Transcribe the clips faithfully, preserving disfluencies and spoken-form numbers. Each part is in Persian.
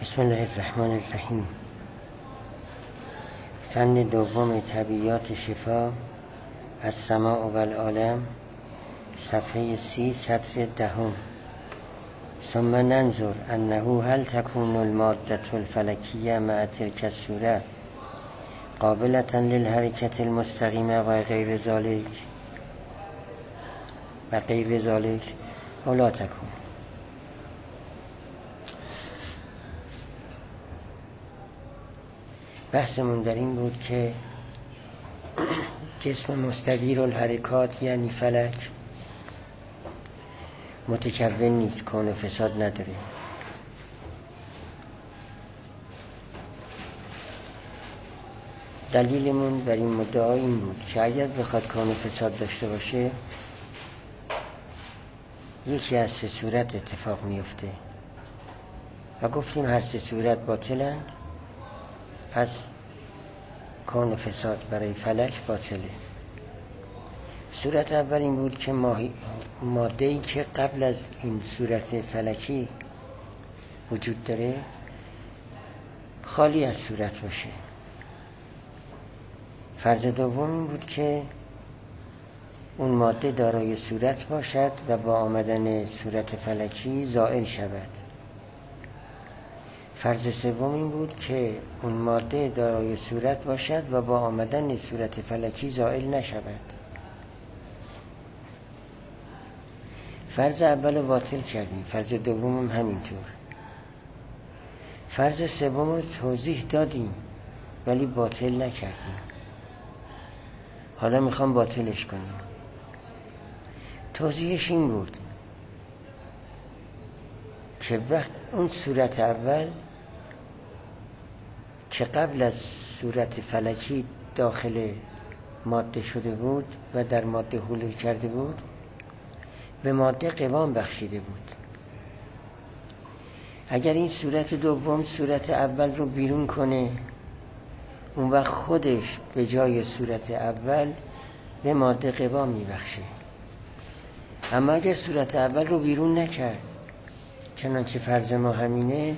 بسم الله الرحمن الرحیم. فن دوم طبیعیات شفا از سماع و العالم، صفحه سی، سطر دهم. ثم ننظر انه هل تكون الماده الفلکیه مع تلك الصوره قابلة للحرکت المستقیمه و غیر ذلك و غیر ذلك او لا تكون. بحثمون در این بود که جسم مستدیر الحرکات یعنی فلک متکون نیست، کون و فساد نداره. دلیلمون بر این مدعا این بود که اگر بخواد کون و فساد داشته باشه یکی از سه صورت اتفاق میفته و گفتیم هر سه صورت باطلند. پس کون و فساد برای فلک باطله. صورت اول این بود که ماده‌ای که قبل از این صورت فلکی وجود داره خالی از صورت باشه. فرض دوم این بود که اون ماده دارای صورت باشد و با آمدن صورت فلکی زائل شود. فرض سوم این بود که اون ماده دارای صورت باشد و با آمدن صورت فلکی زائل نشود. فرض اول رو باطل کردیم، فرض دوم هم همینطور. فرض سوم رو توضیح دادیم ولی باطل نکردیم. حالا میخوام باطلش کنیم. توضیحش این بود که وقت اون صورت اول که قبل از صورت فلکی داخل ماده شده بود و در ماده حلول کرده بود به ماده قوام بخشیده بود. اگر این صورت دوم صورت اول رو بیرون کنه اون وقت خودش به جای صورت اول به ماده قوام میبخشه. اما اگر صورت اول رو بیرون نکرد، چنانچه فرض ما همینه،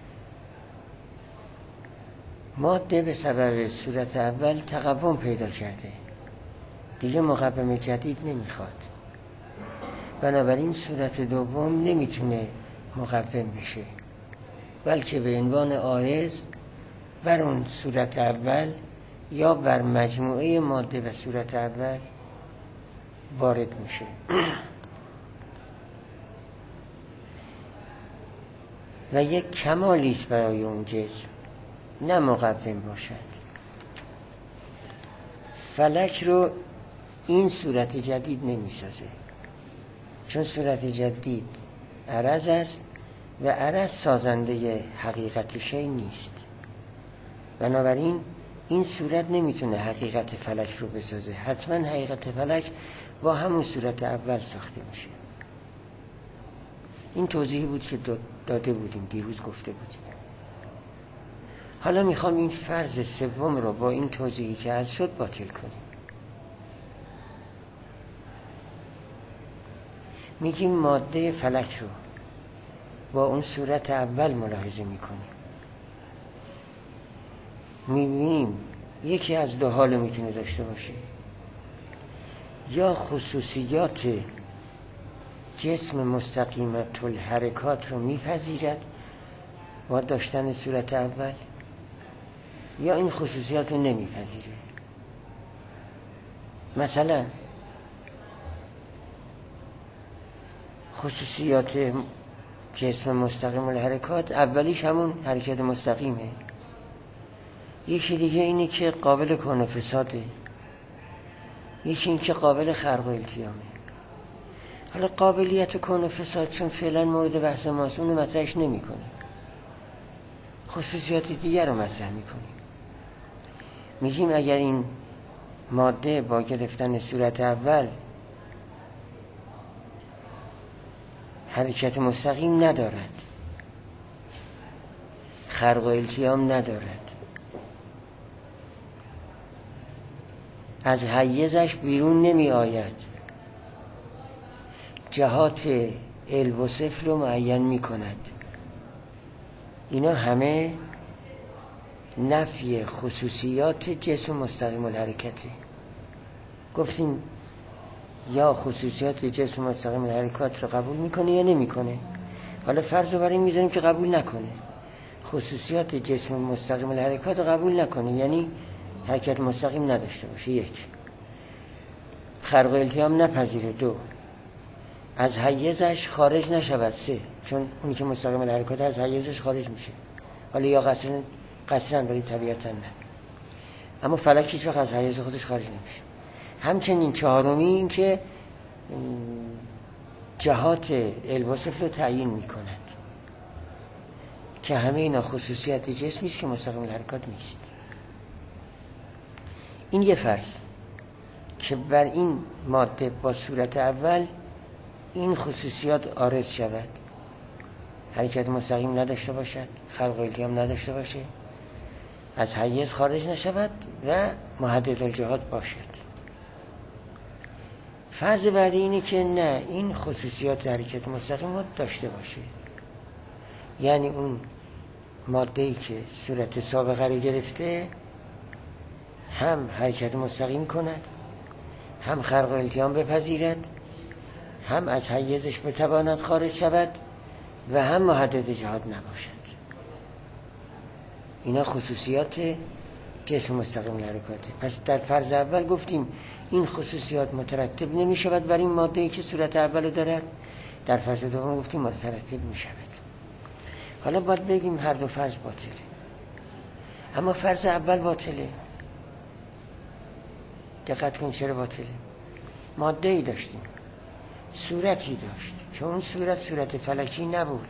ماده به سبب صورت اول تقوم پیدا کرده، دیگه مقوم جدید نمیخواد. بنابراین صورت دوم نمیتونه مقوم بشه، بلکه به عنوان عارض بر اون صورت اول یا بر مجموعه ماده و صورت اول وارد میشه. و یک کمالی است برای اون جسم، نه مقوم باشد. فلک رو این صورت جدید نمیسازه، چون صورت جدید عرض است و عرض سازنده حقیقت شی نیست. بنابراین این صورت نمیتونه حقیقت فلک رو بسازه. حتما حقیقت فلک با همون صورت اول ساخته میشه. این توضیحی بود که داده بودیم، دیروز گفته بودیم. حالا میخوام این فرض سوم رو با این توضیحی که حل شد باطل کنیم. میگیم ماده فلک رو با اون صورت اول ملاحظه میکنیم، میبینیم یکی از دو حال میتونه داشته باشه: یا خصوصیات جسم مستقیمت الحرکات رو میپذیرد با داشتن صورت اول، یا این خصوصیات رو نمیپذیره. مثلا خصوصیات جسم مستقیم الحرکات اولیش همون حرکت مستقیمه، یکی دیگه اینه که قابل کون و فساده، یکی این که قابل خرق و التیامه. حالا قابلیت کون و فساد چون فعلا مورد بحث ماست اونو مطرحش نمی کنیم، خصوصیات دیگر رو مطرح می کنیم. میگیم اگر این ماده با گرفتن صورت اول حرکت مستقیم ندارد، خرق و التیام ندارد، از حیزش بیرون نمی آید، جهات علو و صفر رو معین می کند، اینا همه نفی خصوصیات جسم مستقیم الحرکته. گفتیم یا خصوصیات جسم مستقیم الحرکات رو قبول میکنه یا نمیکنه. حالا فرض رو برای میذاریم که قبول نکنه، خصوصیات جسم مستقیم الحرکات رو قبول نکنه، یعنی حرکت مستقیم نداشته باشه. یک، خرق و التیام نپذیره. دو، از حیزش خارج نشود. سه، چون اونی که مستقیم الحرکات از حیزش خارج میشه. حالا یا قصرن قصرن ولی طبیعتا نه. اما فلک هیچ وقت از حیز خودش خارج نمیشه. همچنین چهارمی این که جهات علم و صفر رو تعیین میکند که همه اینا خصوصیت جسمی است که مستقیم الحرکات نیست. این یه فرض که بر این ماده با صورت اول این خصوصیات عارض شود، حرکت مستقیم نداشته باشد، خلق و التیام نداشته باشه، از حیز خارج نشود و محدد الجهات باشد. فرض بعدی اینه که نه، این خصوصیات حرکت مستقیم رو داشته باشه، یعنی اون ماده‌ای که صورت سابقه رو گرفته هم حرکت مستقیم کند، هم خلق و التیام بپذیرد، هم از حیزش بتواند خارج شود و هم محدد جهات نباشد. اینا خصوصیات جسم مستقیم الحرکاته. پس در فرض اول گفتیم این خصوصیات مترتب نمی شود بر این ماده‌ای که صورت اول دارد. در فرض دوم گفتیم مترتب می شود. حالا باید بگیم هر دو فرض باطله، اما فرض اول باطله. دقت کن چرا باطله. ماده‌ای داشتیم، صورتی داشت که اون صورت صورت فلکی نبود.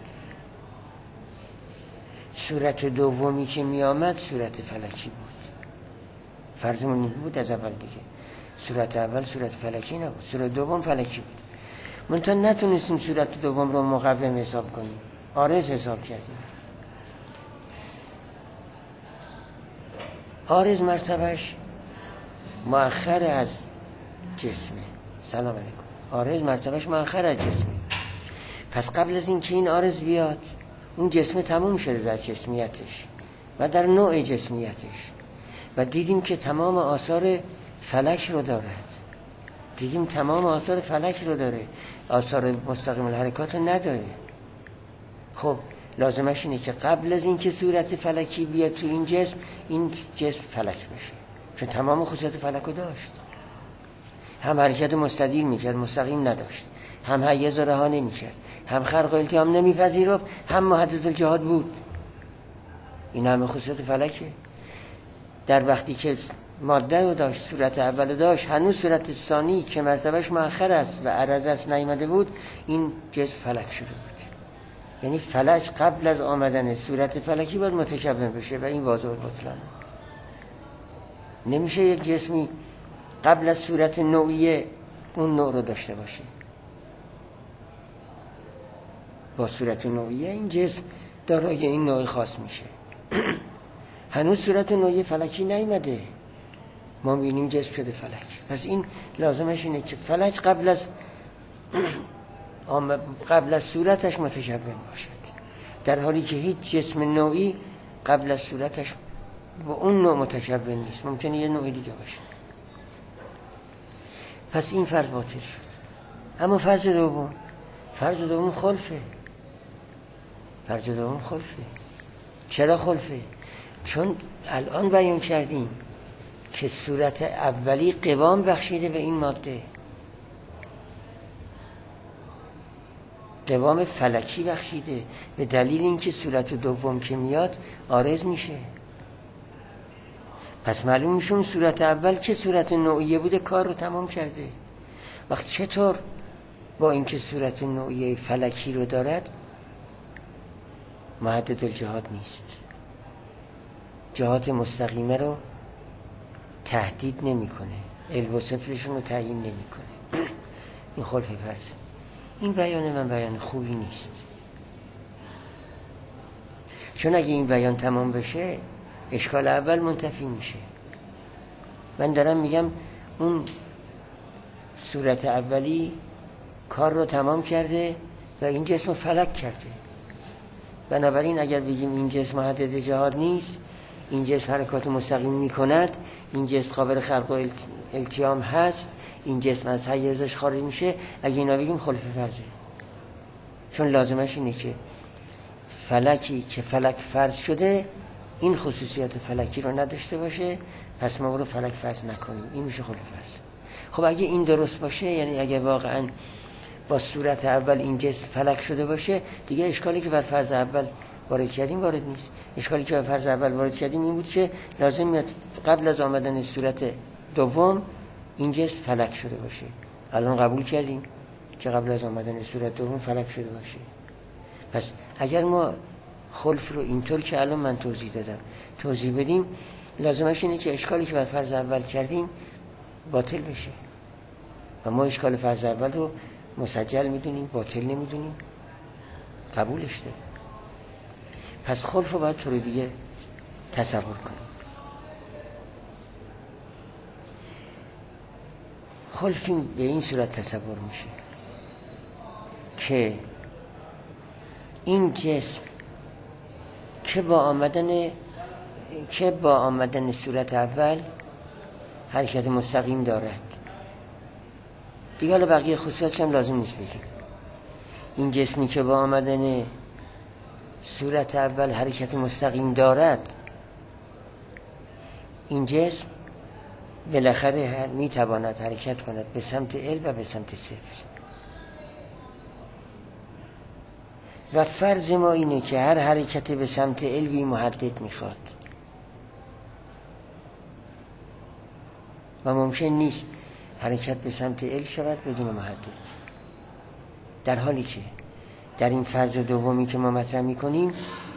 صورت دومی که می آمد صورت فلکی بود. فرضمون این بود از اول دیگه، صورت اول صورت فلکی نبود، صورت دوم فلکی بود. منتها نتونستیم صورت دوم رو مقوم حساب کنیم، عارض حساب کردیم. عارض مرتبهش مؤخر از جسمه. سلام علیکم. عارض مرتبهش مؤخر از جسمه. پس قبل از این که این عارض بیاد، اون جسم تموم شده در جسمیتش و در نوع جسمیتش و دیدیم که تمام آثار فلک رو دارد. دیدیم تمام آثار فلک رو داره، آثار مستقیم الحرکات رو نداره. خب لازمش اینه که قبل از این که صورت فلکی بیاد تو این جسم، این جسم فلک بشه، چون تمام خصوصیت فلک رو داشت. هم حرکت مستدیر میکرد، مستقیم نداشت، هم حیز رو رها نمیکرد، هم خرق و التیام نمیپذیرفت، هم محدد الجهات بود. این همه خصوصیت فلکه. در وقتی که ماده رو داشت، صورت اول داشت، هنوز صورت ثانی که مرتبهش مؤخر است و عرض است نیامده بود، این جسم فلک شده بود. یعنی فلک قبل از آمدن صورت فلکی باید متشبه بشه و این واضح البطلانه. نمیشه یک جسمی قبل از صورت نوعیه اون نوع رو داشته باشه. با صورت نوعیه این جسم دارای این نوع خاص میشه. هنوز صورت نوعیه فلکی نیامده، ما می‌بینیم جسم شده فلک. پس این لازمش اینه که فلک قبل از قبل از صورتش متشبه باشد، در حالی که هیچ جسم نوعی قبل از صورتش با اون نوع متشبه نیست، ممکنه یه نوع دیگه باشه. پس این فرض باطل شد. اما فرض دوم، فرض دوم خلفه. فرض دوم خلفه. چرا خلفه؟ چون الان بیان کردیم که صورت اولی قوام بخشیده به این ماده، قوام فلکی بخشیده، به دلیل اینکه صورت دوم که میاد عارض میشه. پس معلوم میشه اون صورت اول که صورت نوعیه بوده کار رو تمام کرده. وقت چطور با اینکه صورت نوعیه فلکی رو دارد محدد الجهات نیست، جهات مستقیمه رو تهدید نمیکنه، علو و صفرشون رو تعیین نمیکنه. این خلف فرض. این بیان من بیان خوبی نیست، چون اگه این بیان تمام بشه اشکال اول منتفی میشه. من دارم میگم اون صورت اولی کار رو تمام کرده و این جسم فلک کرده. بنابراین اگر بگیم این جسم محدد جهاد نیست، این جسم حرکات مستقیم میکند، این جسم قابل خلق و التیام هست، این جسم از حیزش خارج میشه، اگه اینا بگیم خلف فرضه. چون لازمش اینه که فلکی که فلک فرض شده این خصوصیات فلکی رو نداشته باشه، پس ما رو فلک فرض نکنیم، این میشه خلف فرض. خب اگه این درست باشه، یعنی اگه واقعا با صورت اول این جسم فلک شده باشه، دیگه اشکالی که بر فرض اول وارد کردیم وارد نیست. اشکالی که بر فرض اول وارد کردیم این بود که لازم میاد قبل از آمدن صورت دوم این جسم فلک شده باشه. الان قبول کردیم که قبل از آمدن صورت دوم فلک شده باشه. پس اگر ما خلف رو اینطور که الان من توضیح دادم توضیح بدیم، لازمش اینه که اشکالی که بر فرض اول کردیم باطل بشه و ما اشکال فرض اول رو مسجل میدونیم، باطل نمیدونیم، قبولش داریم. پس خلف رو باید طور دیگه تصور کنیم. خلف به این صورت تصور میشه که این جسم که با آمدن که با آمدن صورت اول حرکت مستقیم دارد. دیگه حالا بقیه خصوصیاتش هم لازم نیست بگیم. این جسمی که با آمدن صورت اول حرکت مستقیم دارد، این جسم بالاخره میتواند حرکت کند به سمت ال و به سمت صفر. و فرض ما اینه که هر حرکت به سمت ال بی محدد میخواد و ممکن نیست حرکت به سمت ال شود بدون محدد. در حالی که در این فرض دومی که ما مطرح میکنیم،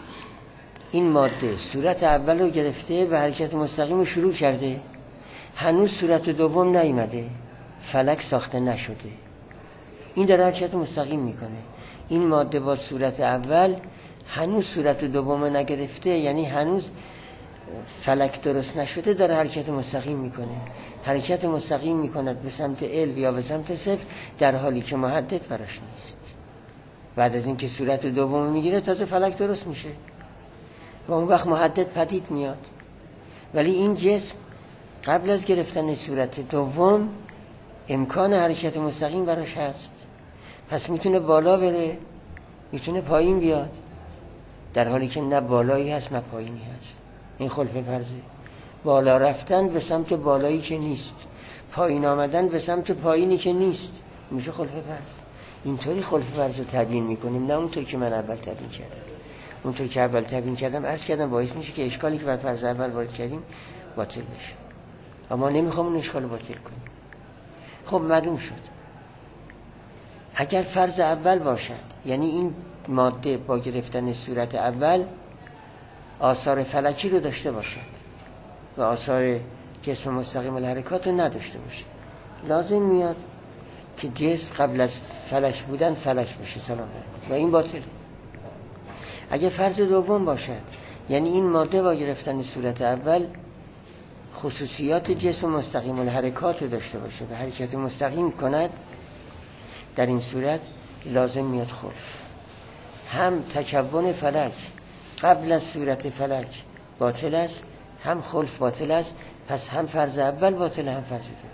این ماده صورت اول رو گرفته و حرکت مستقیم رو شروع کرده، هنوز صورت دوم نیامده، فلک ساخته نشده، این داره حرکت مستقیم میکنه. این ماده با صورت اول هنوز صورت دوم نگرفته، یعنی هنوز فلک درست نشده، داره حرکت مستقیم میکنه. حرکت مستقیم میکند به سمت ال یا به سمت صفر، در حالی که محدد براش نیست. بعد از اینکه صورت دوم میگیره تازه فلک درست میشه و اون وقت محدد پدید میاد. ولی این جسم قبل از گرفتن صورت دوم امکان حرکت مستقیم براش هست، پس میتونه بالا بره، میتونه پایین بیاد، در حالی که نه بالایی هست نه پایینی هست. این خلف فرضه. بالا رفتن به سمت بالایی که نیست، پایین آمدن به سمت پایینی که نیست، میشه خلف فرض. اینطوری خلف فرض رو تبیین میکنیم، نه اونطور که من اول تبیین کردم. اونطور که اول تبیین کردم عرض کردم باعث میشه که اشکالی که بر فرض اول وارد کردیم باطل بشه، اما نمیخوام اون اشکال رو باطل کنیم. خب معلوم شد اگر فرض اول باشد، یعنی این ماده با گرفتن صورت اول آثار فلکی رو داشته باشد و آثار جسم مستقیم الحرکات رو نداشته باشه، لازم میاد که جسم قبل از فلک بودن فلک بشه، سلام علیکم، و این باطله. اگه فرض دوم باشد، یعنی این ماده با گرفتن صورت اول خصوصیات جسم مستقیم الحرکات رو داشته باشه و حرکت مستقیم کند، در این صورت لازم میاد خلف. هم تکون فلک قبل از صورت فلک باطل است، هم خلف باطل است. پس هم فرض اول باطل، هم فرض دوم.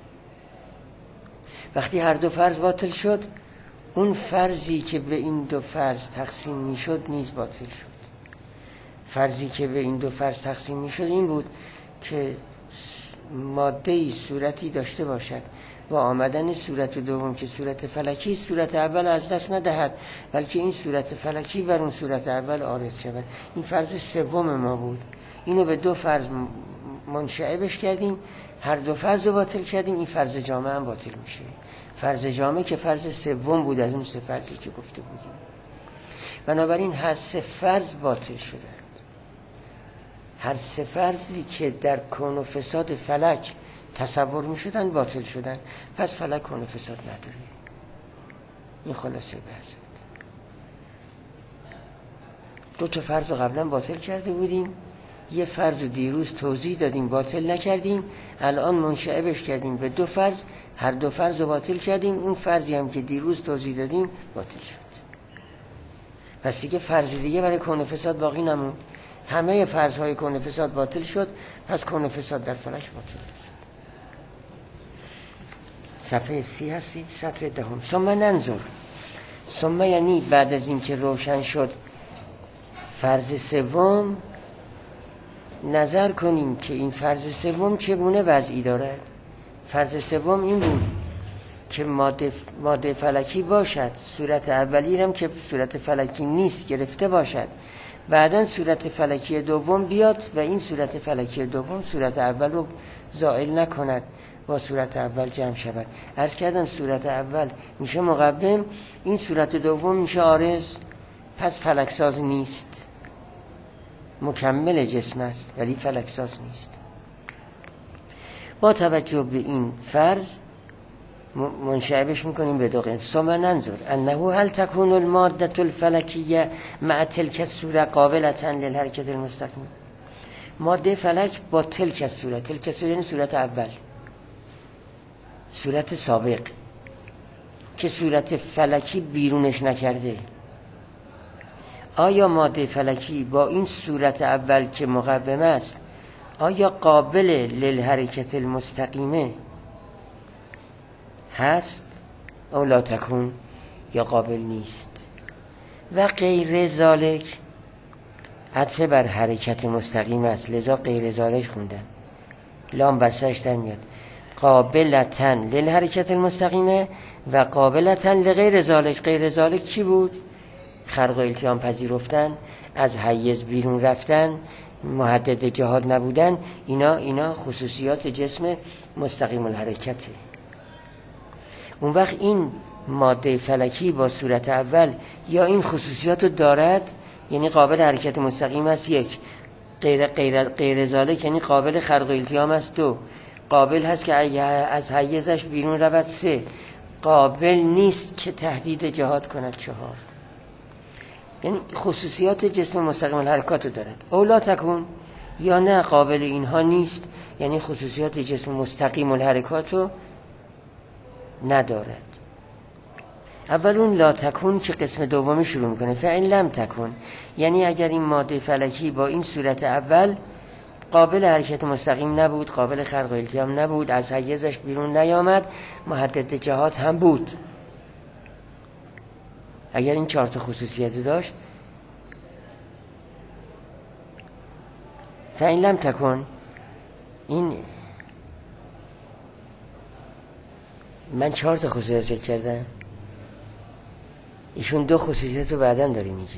وقتی هر دو فرض باطل شد، اون فرضی که به این دو فرض تقسیم میشد نیز باطل شد. فرضی که به این دو فرض تقسیم میشد این بود که ماده‌ای صورتی داشته باشد با آمدن صورت دوم که صورت فلکی، صورت اول از دست ندهد، بلکه این صورت فلکی بر اون صورت اول عارض شود. این فرض سوم ما بود. اینو به دو فرض منشعبش کردیم، هر دو فرض رو باطل کردیم، این فرض جامع هم باطل میشه. فرض جامع که فرض سوم بود از اون سه فرضی که گفته بودیم. بنابراین هر سه فرض باطل شدند. هر سه فرضی که در کون و فساد فلک تصور می شدن باطل شدن، پس فلک کون و فساد نداره. این خلاصه بحث بود. دو تا فرض رو قبلا باطل کرده بودیم، یه فرض رو دیروز توضیح دادیم باطل نکردیم، الان منشعبش کردیم به دو فرض، هر دو فرض رو باطل کردیم، اون فرضی هم که دیروز توضیح دادیم باطل شد. پس دیگه فرض دیگه برای کون فساد باقی نمون. همه فرض‌های کون فساد باطل شد، پس کون فساد در فلک باطل است. صفحه سی هستی، سطر دهم. ثم ننظر، ثم یعنی بعد از این که روشن شد فرض سوم، نظر کنیم که این فرض سوم چگونه وضعی دارد. فرض سوم این بود که ماده, ماده فلکی باشد، صورت اولی هم که صورت فلکی نیست گرفته باشد، بعداً صورت فلکی دوم بیاد و این صورت فلکی دوم صورت اول رو زائل نکند، با صورت اول جمع شود. عرض کردم صورت اول میشه مقوم، این صورت دوم میشه عارض، پس فلکساز نیست، مکمل جسم است ولی فلکساز نیست. با توجه به این فرض منشعبش میکنیم به دو قسم. ثم ننظر انه هل تكون الماده الفلکیه مع تلك الصوره قابله للحرکت المستقیم. ماده فلک با تلک الصوره، تلک الصوره یعنی صورت اول، صورت سابق که صورت فلکی بیرونش نکرده، آیا ماده فلکی با این صورت اول که مقوم است آیا قابل للحرکت المستقیمه هست او لا تکون، یا قابل نیست. و غیر ذالک عطف بر حرکت مستقیم است، لذا غیر ذالک خوندم، لام بر سرش در میاد. قابلتن للحرکت المستقیمه و قابلتن لغیر ذالک. غیر ذالک چی بود؟ خرق و التیام پذیرفتن، از حیز بیرون رفتن، محدد جهاد نبودن، اینا اینا خصوصیات جسم مستقیم الحرکته. اون وقت این ماده فلکی با صورت اول یا این خصوصیات رو دارد، یعنی قابل حرکت مستقیم است، یک. غیر غیر غیر ذالک یعنی قابل خرق و التیام است، دو. قابل هست که از حیزش بیرون رود، سه. قابل نیست که تهدید جهاد کند، چهار. یعنی خصوصیات جسم مستقیم الحرکات رو دارد. اولا تکون، یا نه قابل اینها نیست، یعنی خصوصیات جسم مستقیم الحرکات رو ندارد. اول اون لا تکون که قسم دومی شروع میکنه، فإن لم تکون، یعنی اگر این ماده فلکی با این صورت اول قابل حرکت مستقیم نبود، قابل خرق و التیام نبود، از حیزش بیرون نیامد، محدد جهات هم بود، اگر این چهار تا خصوصیت داشت، فإن لم تکن، این من چهار تا خصوصیت ذکر کردم، ایشون دو خصوصیت رو بعداً داری میگه.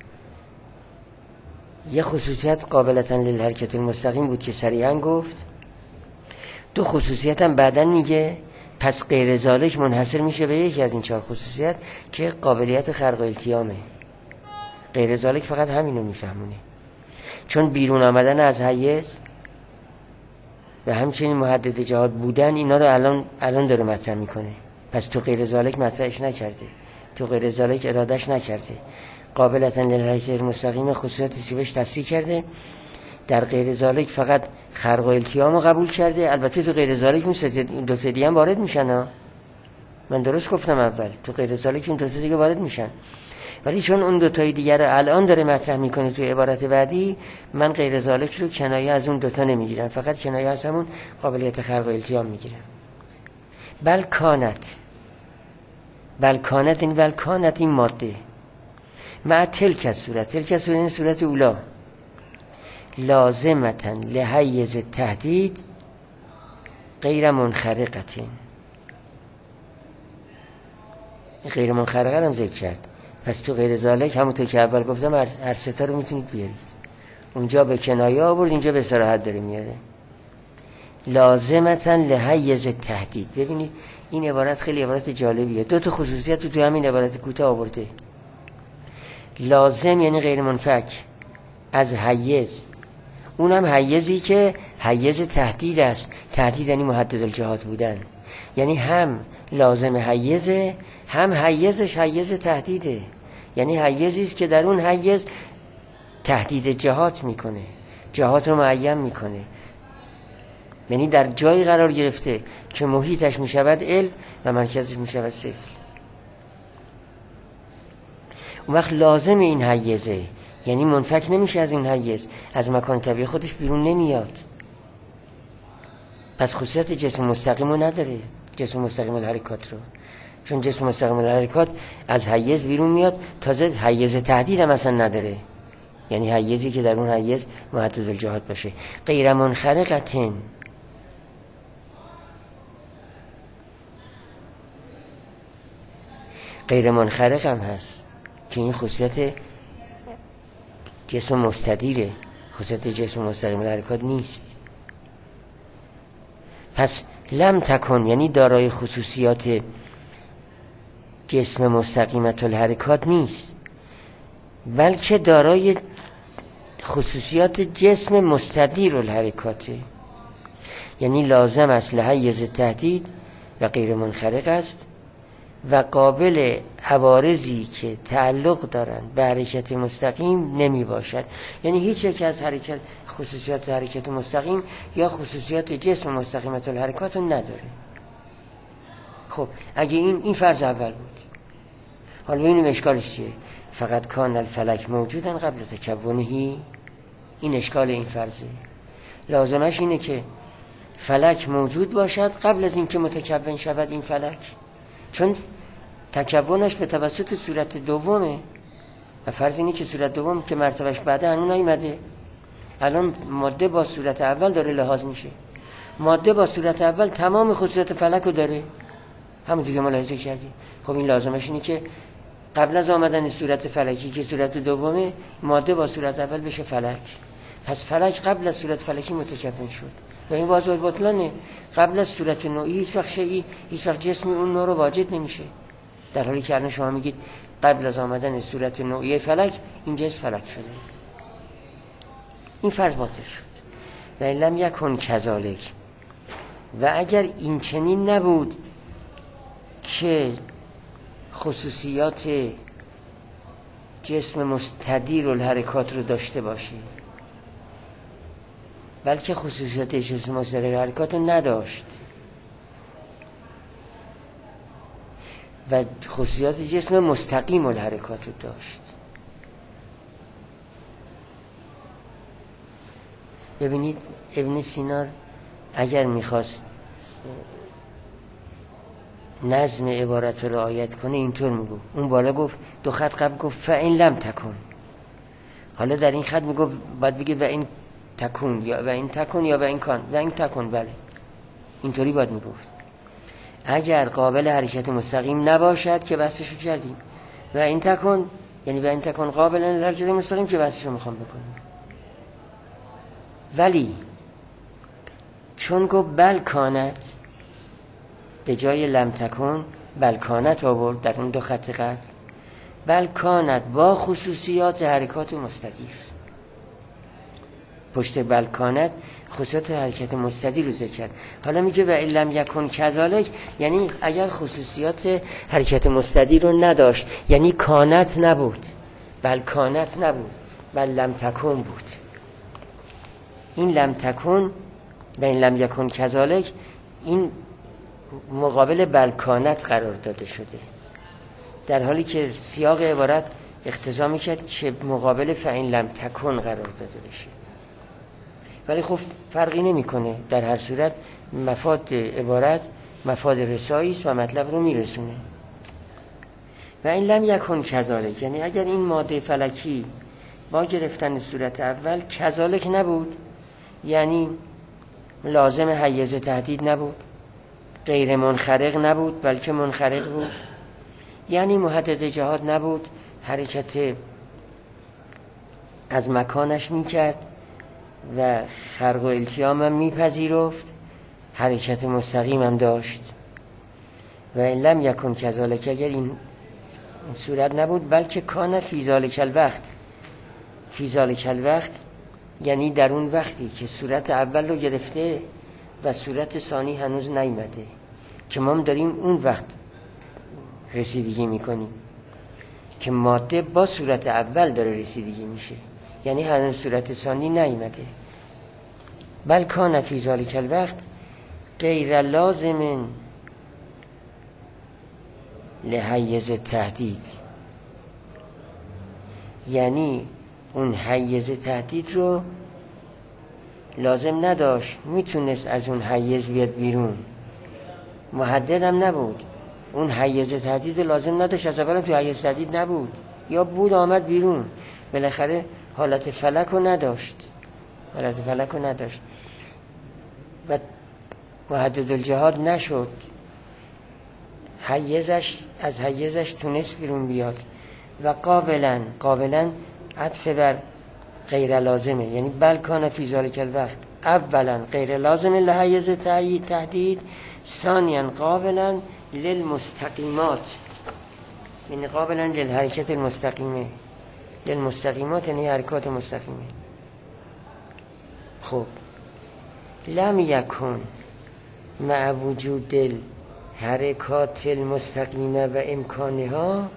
یه خصوصیت قابلتاً للحرکت المستقیم بود که سریعاً گفت، دو خصوصیت هم بعداً میگه، پس غیر ذالک منحصر میشه به یکی از این چهار خصوصیت که قابلیت خرق و التیامه. غیر ذالک فقط همینو میفهمونه، چون بیرون آمدن از حیز و همچنین محدد جهاد بودن، اینا رو الان الان داره مطرح میکنه. پس تو غیر ذالک مطرحش نکرده، تو غیر ذالک ارادش نکرده. قابلتاً للحرکت المستقیم خصوصیت سیبش تصریح کرده، در غیر ذالک فقط خرق و التیام رو قبول کرده. البته تو غیر ذالک اون دو تا دیگه هم وارد میشن ها، من درست گفتم اول، تو غیر ذالک اون دو تا دیگه وارد میشن، ولی چون اون دو تای دیگر رو الان داره مطرح میکنه توی عبارت بعدی، من غیر ذالک رو کنایه از اون دو تا نمیگیرم، فقط کنایه از همون قابلیت خرق و التیام میگیرم. بل کانت، بل کانت این بل کانت این ماده مع تلک صورت، تلک صورت این صورت اولا، لازمتاً لحیز تهدید غیر منخرقتین. غیر منخرقه هم ذکر کرد، پس تو غیر ذالک همونطور که اول گفتم هر ستا رو میتونید بیارید، اونجا به کنایه آورد، اینجا به صراحت داره میاره. لازمتاً لحیز تهدید، ببینید این عبارت خیلی عبارت جالبیه، دو تا خصوصیت تو, تو همین عبارت کوتاه آورده. لازم یعنی غیر منفک از حیز، اونم حیزی که حیز تهدید است، تهدید یعنی محدد الجهات بودن، یعنی هم لازم حیزه، هم حیزش حیز تهدیده، یعنی حیزی است که در اون حیز تهدید جهات میکنه، جهات رو معین میکنه، یعنی در جایی قرار گرفته که محیطش میشود علم و مرکزش میشود صفر. اون وقت لازم این حیزه، یعنی منفک نمیشه از این حیز، از مکان طبیعی خودش بیرون نمیاد. پس خصوصیت جسم مستقیم رو نداره، جسم مستقیم الحرکات رو، چون جسم مستقیم الحرکات از حیز بیرون میاد، تازه حیز تهدید هم اصلا نداره، یعنی حیزی که در اون حیز محدد الجهات باشه. غیر منخرقتن، غیر منخرق هم هست که این خصوصیت جسم مستدیره، خصوصیت جسم مستقیم الحرکات نیست. پس لم تکن یعنی دارای خصوصیات جسم مستقیمت الحرکات نیست، بلکه دارای خصوصیات جسم مستدیر الحرکاته، یعنی لازم است لحیز تهدید و غیر منخرق است و قابل عوارضی که تعلق دارند به حرکت مستقیم نمی باشد. یعنی هیچ یک از حرکت خصوصیات حرکت مستقیم یا خصوصیات جسم مستقیمت الحرکات رو نداره. خب اگه این این فرض اول بود، حالا ببینیم اشکالش چیه. فقط کان الفلک موجودن قبل تکونهی، این اشکال این فرضه. لازمش اینه که فلک موجود باشد قبل از اینکه متکون شود این فلک، چون تکونش به توسط صورت دومه و فرض اینه که صورت دوم که مرتبهش بعده هنوز نیومده. الان ماده با صورت اول داره لحاظ میشه، ماده با صورت اول تمام خصوصیات فلک رو داره، همون دیگه ملاحظه کردی. خب این لازمش اینه که قبل از آمدن صورت فلکی که صورت دومه، ماده با صورت اول بشه فلک. پس فلک قبل از صورت فلکی متکون شد و این واجب بطلانه. قبل از صورت نوعی هیچ وقت شیئی، هیچ وقت جسمی اون نوع رو واجد نمیشه، در حالی که الان شما میگید قبل از آمدن صورت نوعی فلک این جسم فلک شده. این فرض باطل شد. و لم یکن کذالک، و اگر این چنین نبود که خصوصیات جسم مستدیر الحرکات رو داشته باشه، بلکه خصوصیات جسم مستدیر الحرکات رو نداشت و خصوصیات جسم مستقیم الحرکات رو داشت. ببینید ابن سینا اگر میخواست نظم عبارت رو رعایت کنه اینطور میگو، اون بالا گفت دو خط قبل گفت فإن لم تکن، حالا در این خط میگو باید بگه و این تکون یا و این تکون یا و این کان و این تکون. بله اینطوری باید میگفت. اگر قابل حرکت مستقیم نباشد که بحثشو کردیم، و این تکون یعنی و این تکون قابل حرکت مستقیم که بحثشو میخوام بکنیم. ولی چون گفت بل کانت به جای لم تکن بل کانت آورد در اون دو خط قبل، بل کانت با خصوصیات حرکات مستدیر، پشت بل کانت خصوصیات حرکت مستدیر رو ذکر کرد. حالا میگه و ان لم یکن کذالک، یعنی اگر خصوصیات حرکت مستدیر رو نداشت، یعنی کانت نبود، بل کانت نبود، بل لم تکن بود. این لم تکن و این لم یکن کذالک این مقابل بلکانت قرار داده شده، در حالی که سیاق عبارت اقتضا میکرد که مقابل فإن لم تکن قرار داده بشه. ولی خب فرقی نمیکنه، در هر صورت مفاد عبارت مفاد رسایی است و مطلب رو میرسونه. و این لم یکن کذالک، یعنی اگر این ماده فلکی با گرفتن صورت اول کذالک نبود، یعنی لازم حیز تهدید نبود، غیر منخرق نبود بلکه منخرق بود، یعنی محدد جهات نبود، حرکت از مکانش میکرد و خرق و التیام هم میپذیرفت، حرکت مستقیم هم داشت. و این لم یکن کذالک، اگر این صورت نبود، بلکه کان فی ذالک الوقت، فی ذالک الوقت یعنی در اون وقتی که صورت اول رو گرفته و صورت ثانی هنوز نیامده، که ما داریم اون وقت رسیدگی میکنیم که ماده با صورت اول داره رسیدگی میشه، یعنی هنوز صورت ثانی نیامده. بل کان فی ذالک الوقت غیر لازم لحیز تهدید، یعنی اون حیز تهدید رو لازم نداشت، میتونست از اون حیز بیاد بیرون، محدد هم نبود. اون حیز تهدید لازم نداشت، از اولم تو حیز تهدید نبود، یا بود آمد بیرون، بالاخره حالت فلک رو نداشت، حالت فلک رو نداشت و محدد الجهاد نشد، حیزش از حیزش تونست بیرون بیاد. و قابلا قابلا عطف بر غیر لازمه، یعنی بل کان فی ذلک الوقت اولا غیر لازم لحیز تهدید، ثانیا قابلا للمستقیمات، یعنی قابلا للحرکت المستقیمه، للمستقیمات یعنی حرکات مستقیمه. خب لم یکن مع وجود الحرکات المستقیمه و امکانها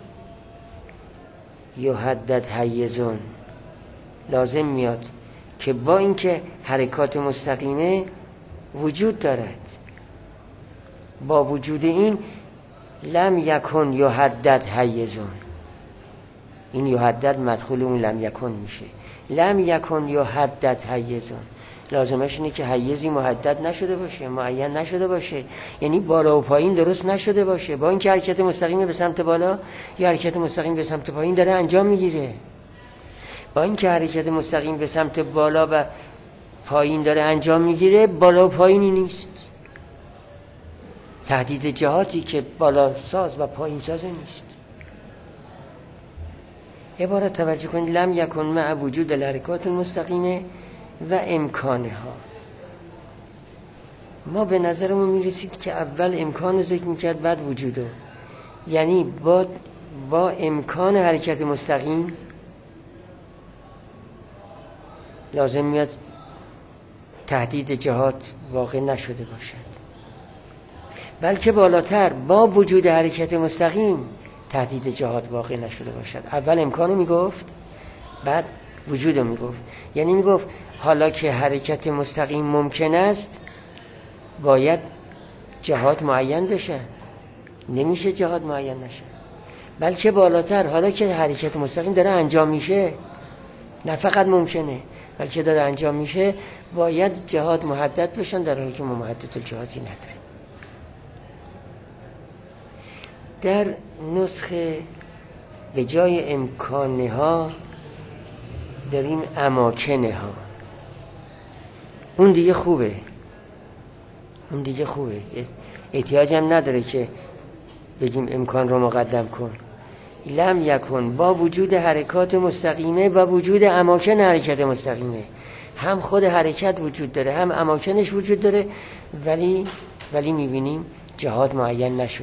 یحدد حیزون، لازم میاد که با اینکه حرکات مستقیمه وجود دارد، با وجود این لم یکن یحدد حیزون، این یحدد مدخول اون لم یکن میشه. لم یکن یحدد حیزون لازمش اینه که حیزی محدد نشده باشه، معین نشده باشه، یعنی بالا و پایین درست نشده باشه. با اینکه حرکت مستقیم به سمت بالا یا حرکت مستقیم به سمت پایین داره انجام میگیره، با اینکه حرکت مستقیم به سمت بالا و پایین داره انجام میگیره، بالا و پایینی نیست. تهدید جهاتی که بالا ساز و پایین ساز نیست. عبارت توجه کنید، لم یکن مع وجود الحرکات المستقیمه و امکانها. ما به نظرمون میرسید که اول امکان رو ذکر میکرد بعد وجودو، یعنی با با امکان حرکت مستقیم لازم میاد تهدید جهات واقع نشده باشد، بلکه بالاتر با وجود حرکت مستقیم تهدید جهات واقع نشده باشد. اول امکانو میگفت بعد وجودو میگفت، یعنی میگفت حالا که حرکت مستقیم ممکن است باید جهات معین بشه، نمیشه جهات معین نشه، بلکه بالاتر حالا که حرکت مستقیم داره انجام میشه، نه فقط ممکنه بلکه داره انجام میشه، باید جهات محدد بشن، در حالی که ما محدد الجهاتی نداریم. در نسخه به جای امکانها داریم اماکنها. اون دیگه خوبه، اون دیگه خوبه، احتیاج هم نداره که بگیم امکان رو مقدم کن. لم یکن با وجود حرکات مستقیمه و وجود اماکن حرکت مستقیمه، هم خود حرکت وجود داره هم اماکنش وجود داره، ولی ولی میبینیم جهات معین نشده.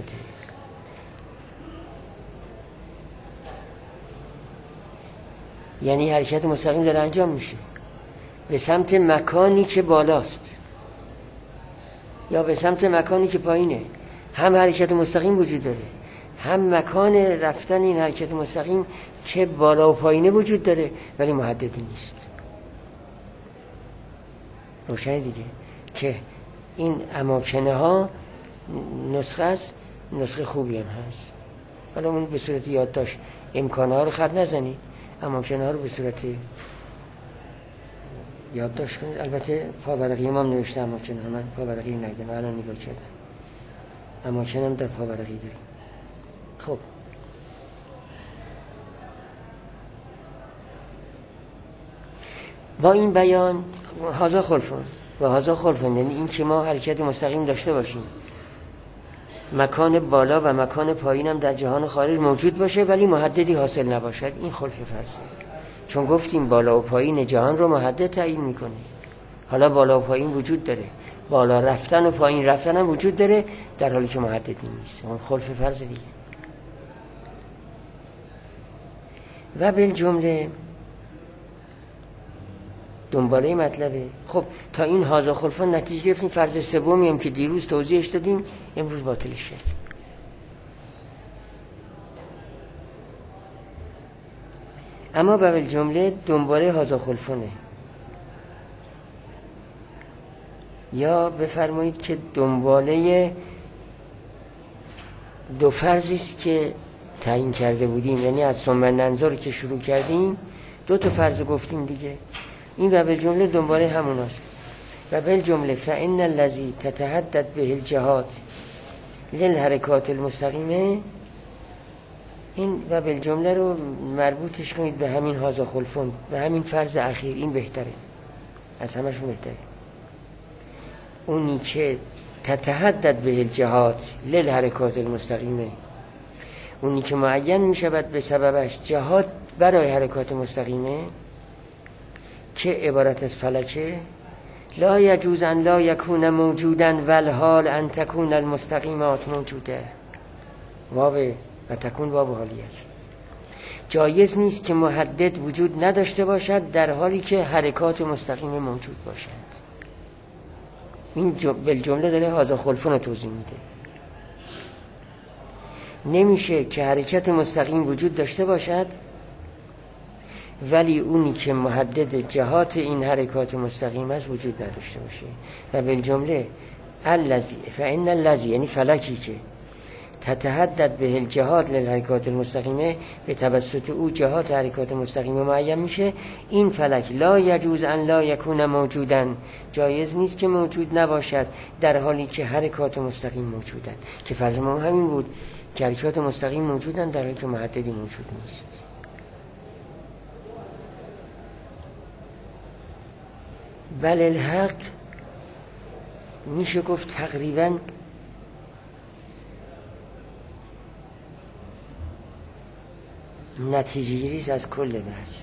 یعنی حرکت مستقیم داره انجام میشه به سمت مکانی که بالاست یا به سمت مکانی که پایینه، هم حرکت مستقیم وجود داره هم مکان رفتن این حرکت مستقیم که بالا و پایینه وجود داره، ولی محددی نیست. روشنه دیگه که این اماکنه ها نسخه است، نسخه خوبی هم هست. حالا اون به صورت یادداشت امکانه ها رو خط نزنید، اماکنه ها رو به صورت یادداشت کنید. البته پاورقی هم نوشته اماکنه ها، من پاورقی رو ندیدم، الان نگاه کردم، اماکنه هم در پاورقی داریم. خب با این بیان هازا خلفون و هازا خلفون، یعنی این که ما حرکت مستقیم داشته باشیم، مکان بالا و مکان پایین هم در جهان خارج موجود باشه ولی محددی حاصل نباشد، این خلف فرضه. چون گفتیم بالا و پایین جهان رو محدد تعیین میکنه. حالا بالا و پایین وجود داره، بالا رفتن و پایین رفتن هم وجود داره، در حالی که محددی نیست، اون خلف فرض دیگه. و بالجمله دنباله مطلبه. خب تا این هازا خلفان نتیجه گرفتیم فرض سومی هم که دیروز توضیحش دادیم امروز باطلش شد. اما به بالجمله دنباله هازا خلفانه، یا بفرمایید که دنباله دو فرضی است که تعیین کرده بودیم، یعنی از ثم ننظر که شروع کردیم دو تا فرض گفتیم دیگه. این و بالجمله دنباله هموناست. و بالجمله فإن الذی تتحدد به الجهات للحرکات المستقیمه، این و بالجمله رو مربوطش کنید به همین هازا خلفون، به همین فرض اخیر. این بهتره، از همشون بهتره. اونی که تتحدد به الجهات للحرکات المستقیمه، اونی که معین می شود به سببش جهات برای حرکات مستقیمه که عبارت از فلکه، لا یجوز ان لا یکون موجودا والحال ان تکون المستقیمات موجوده. واو و تکون واو حالی است. جایز نیست که محدد وجود نداشته باشد در حالی که حرکات مستقیمه موجود باشند. این بالجمله داره هازا خلفون رو توضیح میده. نمیشه که حرکت مستقیم وجود داشته باشد ولی اونی که محدد جهات این حرکات مستقیم است وجود نداشته باشه. و بالجمله الذی فإن الذی، یعنی فلکی که تتحدد به الجهات للحرکات المستقیمه، به توسط او جهات حرکات مستقیمه معین میشه. این فلک لا یجوز ان لا یکون موجودا، جایز نیست که موجود نباشد در حالی که حرکات مستقیم موجودن. که فرض ما همین بود که حرکات مستقیم موجودن در حالی که محددی موجود نیست. بل الحق میشه گفت تقریبا نتیجه گیریست از کل بحث.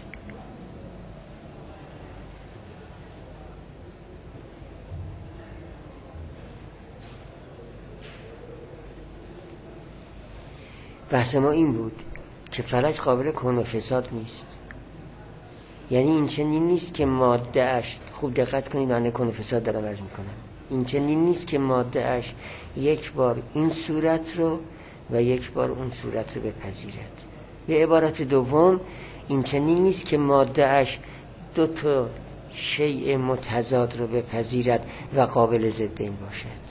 بحث ما این بود که فلک قابل کون و فساد نیست. یعنی این چنین نیست که ماده اش، خوب دقت کنید من کون و فساد دارم عرض میکنم، این چنین نیست که ماده اش یک بار این صورت رو و یک بار اون صورت رو بپذیرد. به عبارت دوم این چنین نیست که ماده اش دو تا شیء متضاد رو بپذیرد و قابل ضدین باشد.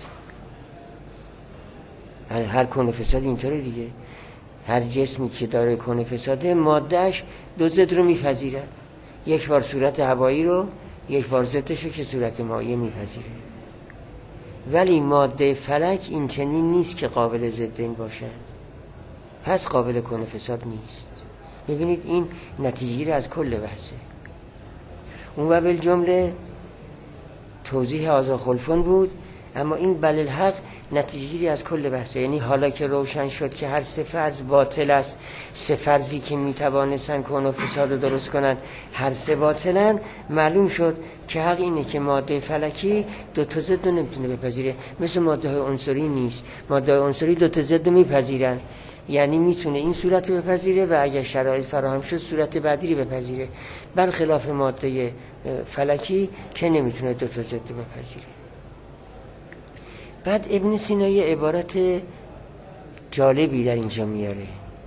هر کون و فساد اینطوره دیگه. هر جسمی که داره کون و فساده مادهش دو ضد رو میپذیرد، یک بار صورت هوایی رو، یک بار ضدش رو که صورت مایع میپذیره. ولی ماده فلک این چنین نیست که قابل ضدین باشد، پس قابل کون و فساد نیست. ببینید این نتیجه گیری از کل بحثه. اون و بالجمله توضیح هازا خلفون بود، اما این بل الحق نتیجه گیری از کل بحثه. یعنی حالا که روشن شد که هر سه فرض باطل است، سه فرضی که میتوانستن کون و فساد رو درست کنن هر سه باطلن، معلوم شد که حق اینه که ماده فلکی دو تا ضد رو نمیتونه بپذیره. مثل ماده های عنصری نیست. ماده های عنصری دو تا ضد رو میپذیرن، یعنی میتونه این صورت رو بپذیره و اگر شرایط فراهم شد صورت بعدی رو بپذیره، برخلاف ماده فلکی که نمیتونه دو تا ضد رو بپذیره. بعد ابن سینا یه عبارت جالبی در اینجا میاره.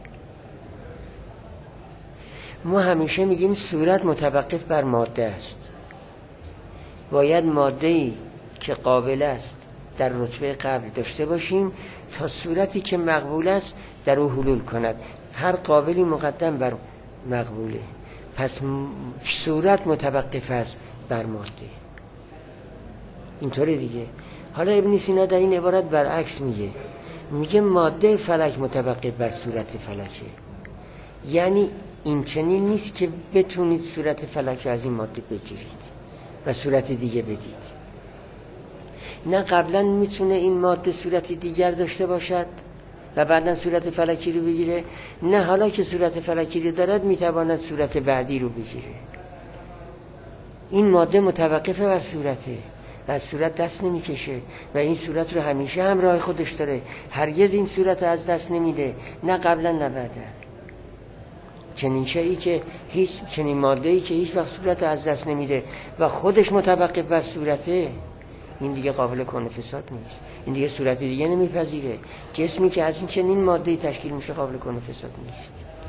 ما همیشه میگیم صورت متوقف بر ماده است، باید ماده‌ای که قابل است در رتبه قبل داشته باشیم تا صورتی که مقبول است در او حلول کند. هر قابلی مقدم بر مقبوله، پس صورت متوقف است بر ماده. اینطوره دیگه. حالا ابن سینا در این عبارت برعکس میگه، میگه ماده فلک متوقف بر صورت فلکه. یعنی این چنین نیست که بتونید صورت فلک از این ماده بگیرید و صورت دیگه بدید. نه قبلا میتونه این ماده صورت دیگر داشته باشد و بعدا صورت فلکی رو بگیره، نه حالا که صورت فلکی رو دارد میتواند صورت بعدی رو بگیره. این ماده متوقفه بر صورته و از صورت دست نمیکشه و این صورت رو همیشه همراه خودش داره، هرگز این صورت رو از دست نمیده، نه قبلا نه بعدا. چنین شیئی که هیچ چنین ماده‌ای که هیچ وقت صورت رو از دست نمیده و خودش متوقف بر صورته، این دیگه قابل کون و فساد نیست، این دیگه صورت دیگه نمیپذیره. جسمی که از این چنین ماده‌ای تشکیل میشه قابل کون و فساد نیست.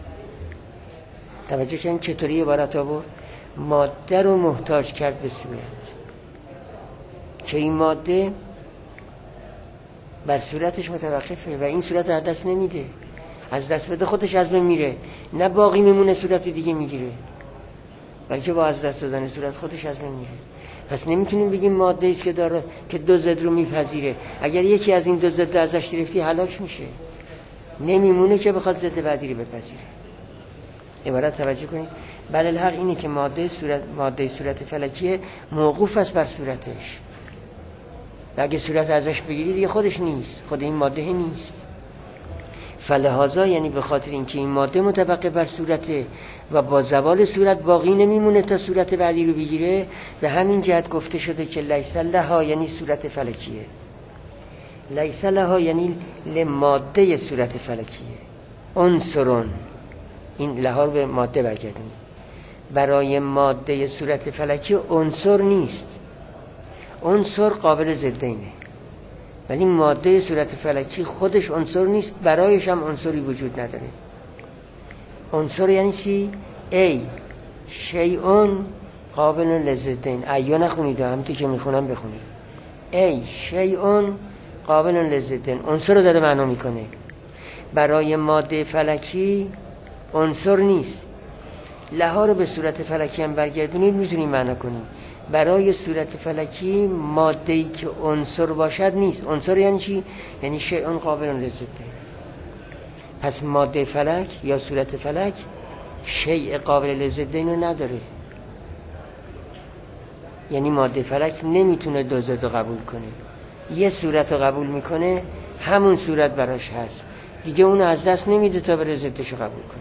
توجه کنید چطوری عبارت آورد؟ ماده رو محتاج کرد به صورت که این ماده بر صورتش متوقفه و این صورت رو از دست نمیده. از دست بده خودش از بین میره، نه باقی میمونه صورت دیگه میگیره، بلکه با از دست دادن صورت خودش از بین میره. پس نمیتونیم بگیم ماده ایست که داره که دو ضد رو میپذیره. اگر یکی از این دو ضد ازش گرفتی هلاک میشه، نمیمونه که بخواد ضد بعدی رو بپذیره. عبارت توجه کنید. بل الحق اینه که ماده صورت ماده صورت فلکیه موقوف است بر صورتش. اگه صورت ازش بگیری دیگه خودش نیست، خود این ماده نیست. فلهذا یعنی به خاطر اینکه این ماده متوقف بر صورته و با زوال صورت باقی نمیمونه تا صورت بعدی رو بگیره، به همین جهت گفته شده که لیس لها یعنی صورت فلکیه. لیس لها یعنی لماده صورت فلکیه. عنصرون، این لها رو به ماده برگردیم. برای ماده صورت فلکی عنصر نیست. عنصر قابل ضدینه، ولی ماده صورت فلکی خودش عنصر نیست، برایش هم عنصری وجود نداره. عنصر یعنی چی؟ ای شیئون قابل لضدین. ایو نخونید، همونطور که میخونم بخونید. ای شیئون قابل لضدین، عنصر رو داره معنا میکنه. برای ماده فلکی عنصر نیست. لها رو به صورت فلکی هم برگردونید میتونیم معنا کنیم. برای صورت فلکی ماده‌ای که عنصر باشد نیست. عنصر یعنی چی؟ یعنی شیء قابل للضد. پس ماده فلک یا صورت فلک شیء قابل للضد اینو نداره. یعنی ماده فلک نمیتونه دو ضد رو قبول کنه. یه صورت رو قبول میکنه، همون صورت براش هست، دیگه اون از دست نمیده تا بره ضدش رو قبول کنه.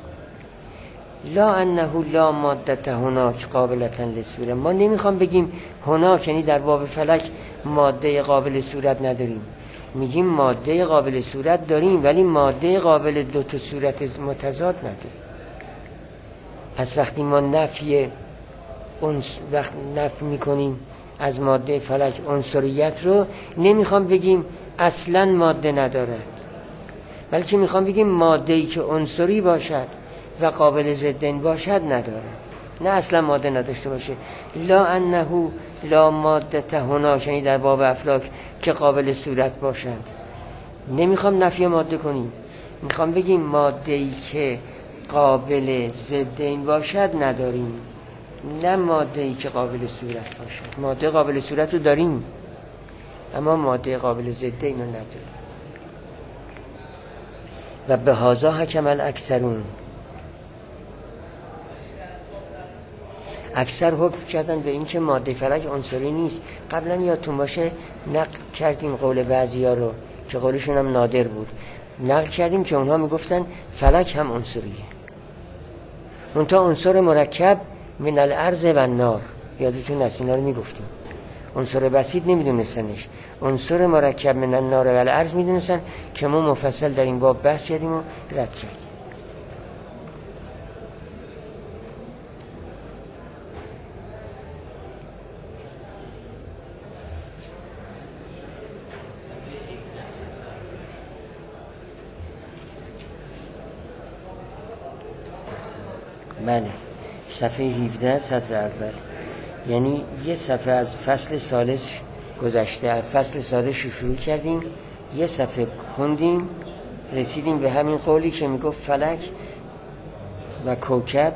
لا انه لا مادت هناک قابلتا للصورت. ما نمیخوام بگیم هناک یعنی در باب فلک ماده قابل صورت نداریم، میگیم ماده قابل صورت داریم ولی ماده قابل دو تا صورت متضاد نداریم. پس وقتی ما نفی اون وقت نفی میکنیم از ماده فلک عنصریت رو، نمیخوام بگیم اصلا ماده ندارد، بلکه میخوام بگیم ماده‌ای که عنصری باشد و قابل ضدین باشد نداره، نه اصلا ماده نداشته باشه. لا انه لا ماده هناک یعنی در باب افلاک که قابل صورت باشد. نمیخوام نفی ماده کنیم، میخوام بگیم ماده‌ای که قابل ضدین باشد نداریم، نه ماده‌ای که قابل صورت باشد. ماده قابل صورت رو داریم اما ماده قابل ضدین رو نداریم. و به هذا حکم الاکثرون، اکثر حکم کردن به این که ماده فلک عنصری نیست. قبلا یادتون باشه نقل کردیم قول بعضیا رو که قولشون هم نادر بود، نقل کردیم که اونها میگفتن فلک هم عنصریه، منتها عنصر مرکب من الارض و النار. یادتون هست اینا رو میگفتیم. عنصر بسیط نمیدونستنش، عنصر مرکب من النار و الارض میدونستن که ما مفصل در این باب بحث کردیم و رد کردیم. بله، صفحه هفده سطر اول. یعنی یه صفحه از فصل ثالث گذشته، از فصل ثالث شروع کردیم، یه صفحه خوندیم، رسیدیم به همین قولی که میگفت فلک و کوکب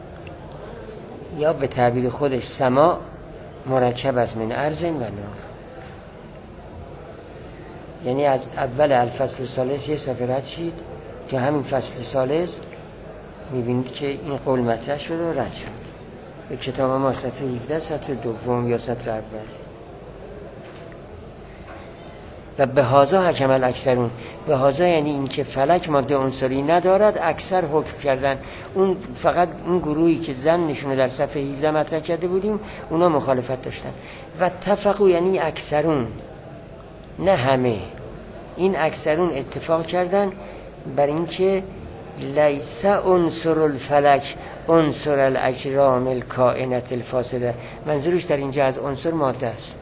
یا به تعبیر خودش سما مرکب از من ارض و نار. یعنی از اول الفصل ثالث یه صفحه رد شید که همین فصل ثالث میبینید که این قول مطرح شد و رد شد. به کتاب ما صفحه هفده سطر دوم یا سطر اول. و به هازا حکم الاکثرون، به هازا یعنی این که فلک ماده عنصری ندارد، اکثر حکم کردن. اون فقط اون گروهی که زن نشونه در صفحه هفده مطرح کرده بودیم اونا مخالفت داشتن. و اتفقوا یعنی اکثرون، نه همه، این اکثرون اتفاق کردن بر این که لیس عنصر الفلک عنصر الاجرام الکائنة الفاسده. منظورش در اینجا از عنصر ماده است،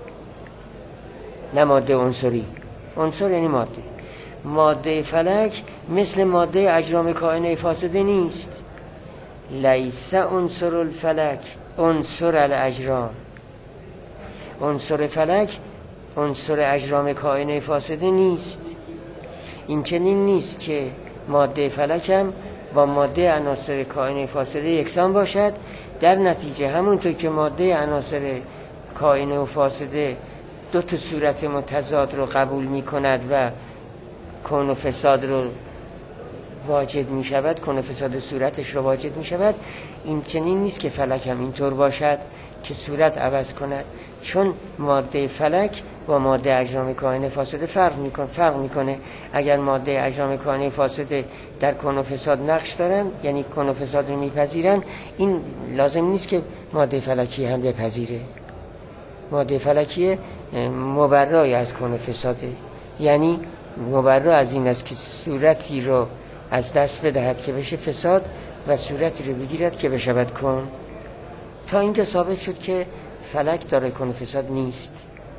نه ماده عنصری. عنصر یعنی ماده. ماده فلک مثل ماده اجرام کائنه فاسده نیست. لیس عنصر الفلک عنصر الاجرام، عنصر فلک عنصر اجرام کائنه فاسده نیست. این چنین نیست که ماده فلک هم با ماده عناصر کائن فاصله یکسان باشد. در نتیجه همونطور که ماده عناصر کائن و فاسده دو تا صورت متضاد رو قبول می کند و کون و فساد رو واجد می شود، کون و فساد صورتش رو واجد می شود، این چنین نیست که فلک هم اینطور باشد که صورت عوض کند، چون ماده فلک با ماده اجرام کائن فاسده فرق میکنه فرق میکنه اگر ماده اجرام کائن فاسده در کون و فساد نقش دارن، یعنی کون و فساد رو میپذیرن، این لازم نیست که ماده فلکی هم بپذیره. ماده فلکی مبرای از کون و فساده، یعنی مبرا از این است که صورتی رو از دست بدهد که بشه فساد و صورتی رو بگیرد که بشود کون. تا اینجا ثابت شد که فلک داره کون و فساد نیست.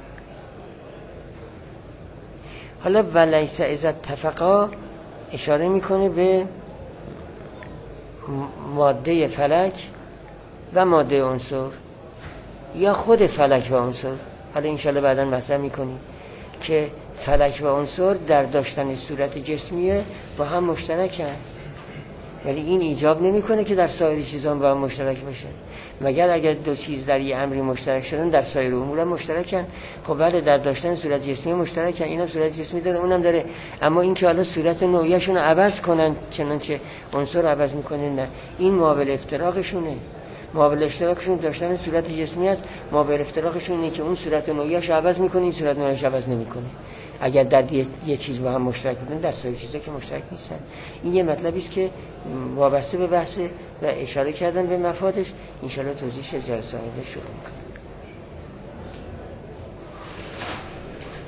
حالا ولیس اذا اتفقا اشاره میکنه به ماده فلک و ماده عنصر یا خود فلک و عنصر. حالا انشالله بعدا مطرح میکنیم که فلک و عنصر در داشتن صورت جسمیه با هم مشترکن، ولی این ایجاب نمیکنه که در سایر چیزا با هم مشترک باشه، مگر اگر دو چیز در یه امری مشترک شدن در سایر امور هم مشترکن. خب بله، در داشتن صورت جسمی مشترکن، اینم صورت جسمی داره اونم داره، اما این که حالا صورت نوعیشون رو عوض کنن چنانچه عنصر عوض میکنه، نه، این مابل افتراقشونه. مابل افتراقشون داشتن صورت جسمی است، مابل افتراقشون اینه که اون صورت نوعیش عوض میکنه، این صورت نوعیش عوض نمیکنه. اگر در یه, یه چیز با هم مشترک بودن، در سایر چیزا که مشترک نیستن. این یه مطلبی است که وابسته به بحث و اشاره کردن به مفادش، ان شاءالله توضیحش جلسه آینده شروع می‌کنیم.